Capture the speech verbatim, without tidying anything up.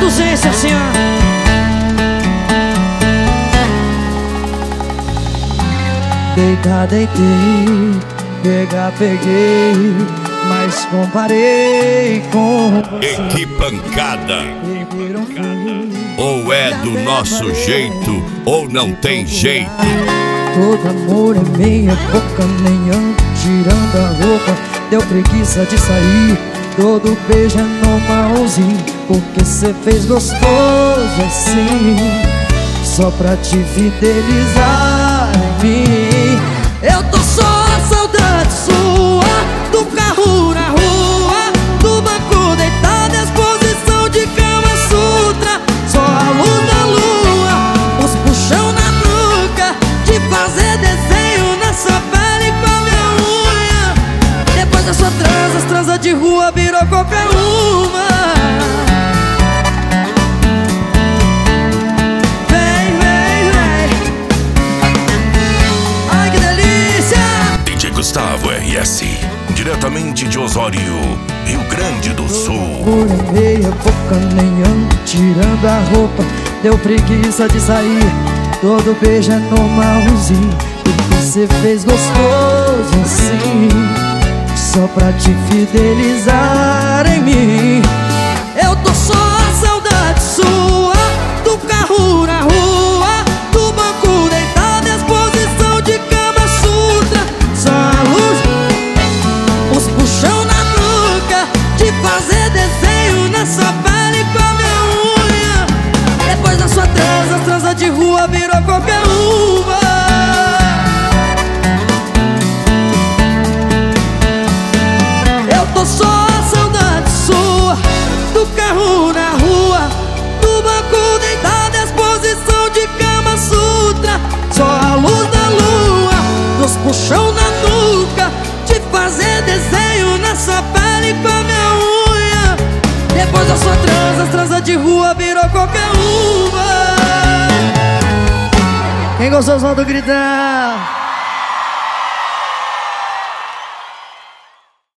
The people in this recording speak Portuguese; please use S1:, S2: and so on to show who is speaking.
S1: duzência assim, ó. Deitar, deitei, pegar, peguei, mas comparei com você.
S2: E que pancada! Ou é do nosso jeito, ou não tem jeito.
S1: Todo amor é meia boca, nem ando tirando a roupa. Deu preguiça de sair, todo beijo é normalzinho. Porque cê fez gostoso assim, só pra te fidelizar em mim. Eu tô só a saudade sua, do carro na rua, do banco deitado e as posição de Kama Sutra. Só a luz da lua, os puxão na nuca, de fazer desenho na sua pele com a minha unha. Depois da sua transa, as transa de rua virou qualquer uma.
S2: Gustavo R S, diretamente de Osório, Rio Grande do Sul.
S1: Por meia boca, nem ando tirando a roupa. Deu preguiça de sair, todo beijo é normalzinho. Porque cê fez gostoso assim, só pra te fidelizar em mim. Eu tô só a saudade sua, do carro na rua, do banco deitado e as posição de Kama Sutra. Só a luz, os puxão na nuca, de fazer desenho na sua pele com a minha unha. Depois da sua transa, as transa de rua virou qualquer uma. Eu tô só a saudade sua, do carro na rua, do banco deitado e as posição de Kama Sutra. Só a luz da lua, dos puxão na nuca, de fazer desenho na sua pele com a minha unha. Depois da sua transa, as transa de rua virou qualquer uma. Quem gostou, solta o gritão.